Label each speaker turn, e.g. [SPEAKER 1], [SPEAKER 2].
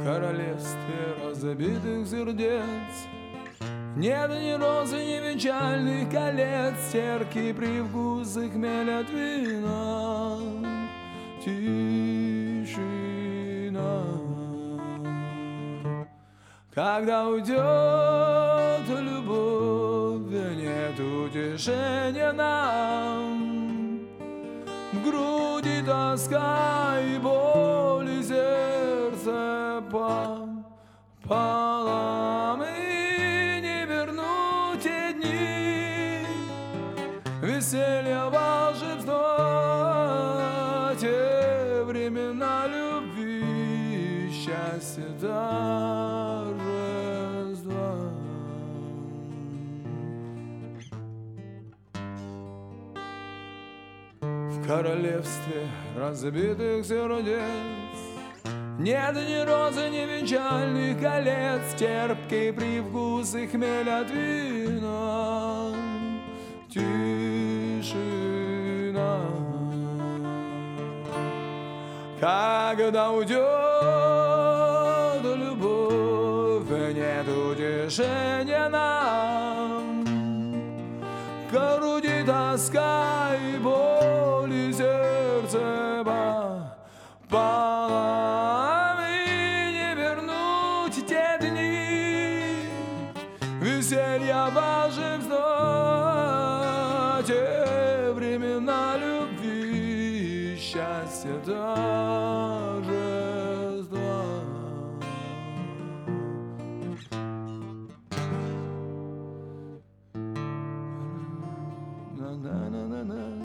[SPEAKER 1] В королевстве разбитых сердец нет ни розы, ни печальных колец, терпкий привкус и хмель от вина, тишина. Когда уйдет любовь, нет утешения нам, в груди тоска и боль, и сердце пополам, и не вернуть те дни веселья, волшебства, те времена любви, счастья, торжества. В королевстве разбитых сердец нет ни розы, ни печальных колец, терпкий привкус и хмель от вина, тишина. Когда уйдет любовь, нет утешения нам, в груди тоска и боль, и сердце пополам, и не вернуть те дни веселья, волшебства, те времена любви, счастья, торжества.